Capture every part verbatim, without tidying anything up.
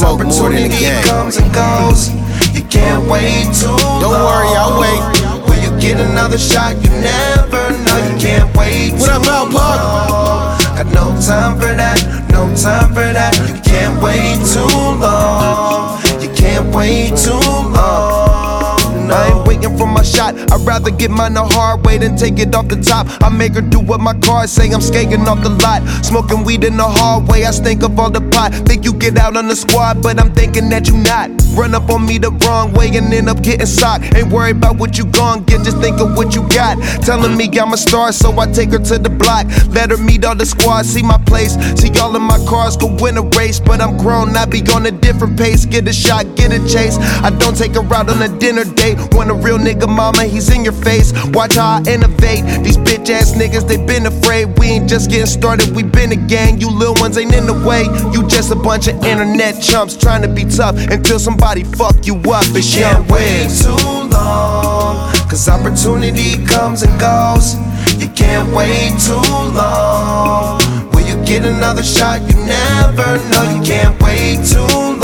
smoke more than a gang. Comes and goes, you can't wait too long. Don't worry, I'll wait. Will you get another shot? You never know. You can't wait too long. What up, Alpha? Got no time for that, no time for that. You can't wait too long. You can't wait too long. I ain't waiting for my shot. I'd rather get mine the hard way than take it off the top. I make her do what my cards say. I'm skating off the lot, smoking weed in the hallway. I stink of all the pot. Think you get out on the squad, but I'm thinking that you not. Run up on me the wrong way and end up getting socked. Ain't worried about what you gon' get, just think of what you got. Telling me I'm a star, so I take her to the block. Let her meet all the squad, see my place. See all of my cars go win a race, but I'm grown, I be on a different pace. Get a shot, get a chase. I don't take her out on a dinner date. Want a real nigga mama, he's in your face. Watch how I innovate. These bitch ass niggas, they been afraid. We ain't just getting started, we been a gang. You little ones ain't in the way. You just a bunch of internet chumps trying to be tough until somebody fuck you up. It's you can't wait too long, cause opportunity comes and goes. You can't wait too long. Will you get another shot? You never know. You can't wait too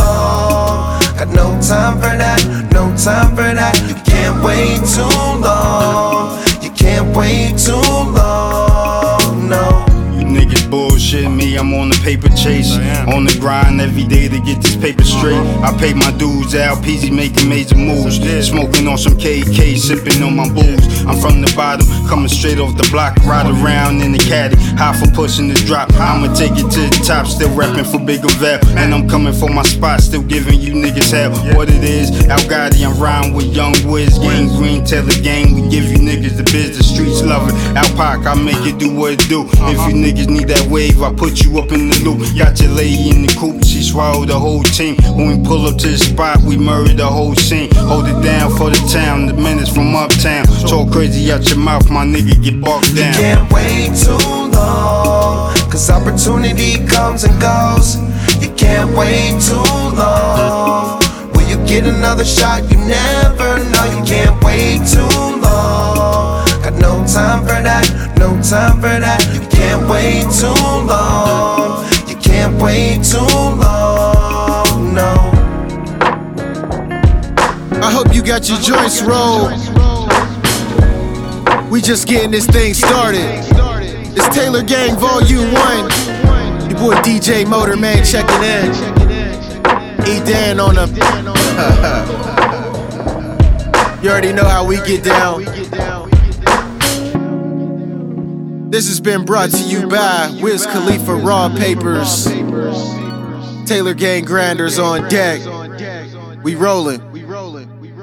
long. Got no time for that, no time for that. You can't wait too long. You can't wait too long, no. You niggas bullshit me, I'm on the paper chase. On the grind every day to get this paper straight. I pay my dues, Al Peasy making major moves. Smoking on some K K, sipping on my booze. I'm from the bottom, coming straight off the block. Ride around in the caddy, high for pushing this drop. I'ma take it to the top, still rapping for Bigger Val. And I'm coming for my spot, still giving you niggas hell. What it is, Al Gotti, I'm riding with Young Wiz. Gang Green, Taylor Gang, we give you niggas the biz. The streets love it. Al Pac, I make it do what it do. If you niggas need that wave, I put you up in the loop. Got your lady in the coop, she swallowed the whole team. When we pull up to the spot, we murder the whole scene. Hold it down for the town, the minutes from uptown. Talk crazy out your mouth, my nigga get barked down. You can't wait too long, cause opportunity comes and goes. You can't wait too long. Will you get another shot? You never know. You can't wait too long. Got no time for that, no time for that. You can't wait too long. You can't wait too long, no. I hope you got your joints rolled. We just getting this thing started. It's Taylor Gang Volume one. Your boy D J Motorman checking in. E Dan on the. You already know how we get down. This has been brought to you by Wiz Khalifa Raw Papers. Taylor Gang Grinders on deck. We rollin'.